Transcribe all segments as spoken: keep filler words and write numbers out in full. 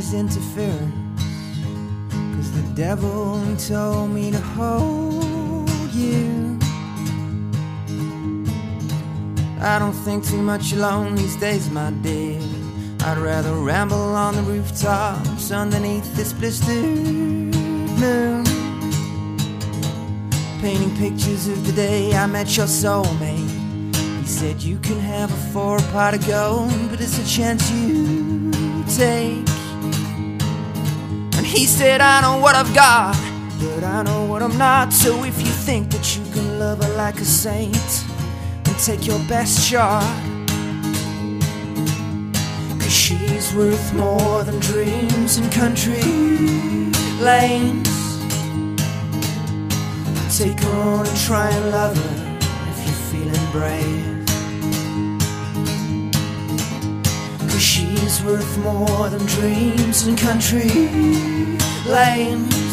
she's interfering, 'cause the devil told me to hold you. I don't think too much alone these days, my dear. I'd rather ramble on the rooftops underneath this blistered moon, painting pictures of the day I met your soulmate. He said you can have a four pot of gold, but it's a chance you take. And he said, I know what I've got, but I know what I'm not. So if you think that you can love her like a saint, then take your best shot, 'cause she's worth more than dreams and country lanes. Take her on and try and love her if you're feeling brave, 'cause she's worth more than dreams and country lanes.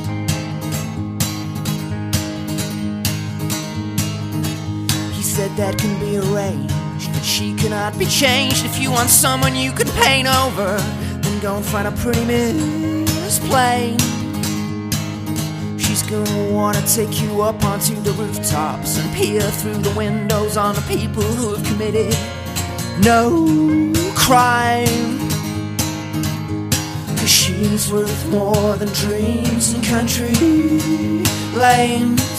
He said that can be arranged, but she cannot be changed. If you want someone you can paint over, then go and find a pretty Miss Plain. She's gonna wanna take you up onto the rooftops and peer through the windows on the people who have committed no crime, 'cause she's worth more than dreams and country lanes.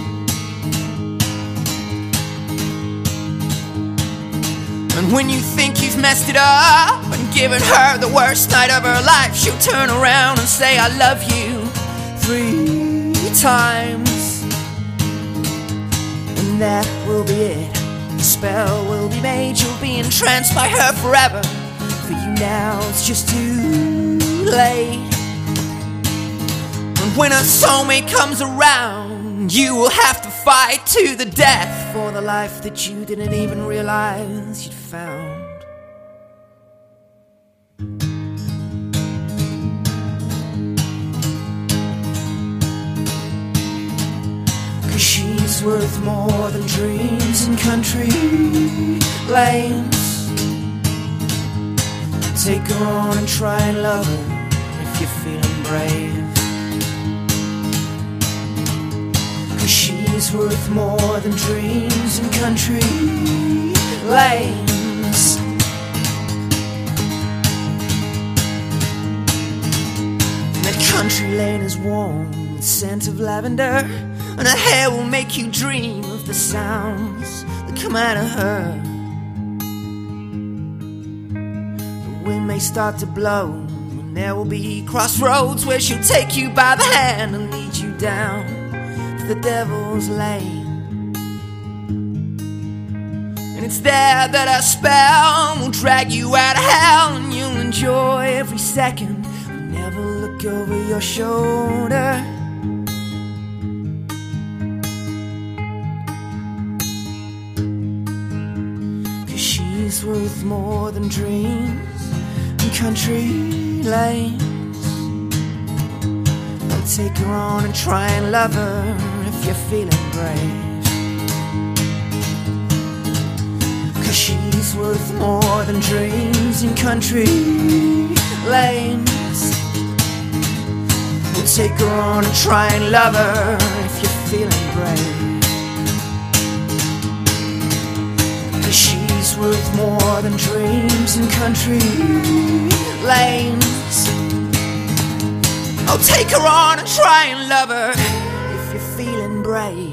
And when you think you've messed it up and given her the worst night of her life, she'll turn around and say I love you three times, and that will be it. The spell will be made. You'll be entranced by her forever. For you now it's just too late. And when a soulmate comes around, you will have to fight to the death for the life that you didn't even realize you'd found. She's worth more than dreams and country lanes. Take her on and try and love her if you're feeling brave, 'cause she's worth more than dreams and country lanes. And that country lane is warm with the scent of lavender, and her hair will make you dream of the sounds that come out of her. The wind may start to blow, and there will be crossroads where she'll take you by the hand and lead you down to the devil's lane. And it's there that her spell will drag you out of hell, and you'll enjoy every second and never look over your shoulder. She's worth more than dreams and country lanes. I'll take her on and try and love her if you're feeling brave, 'cause she's worth more than dreams and country lanes. We'll take her on and try and love her if you're feeling brave, 'cause she's worth more than dreams and country lanes. I'll take her on and try and love her if you're feeling brave.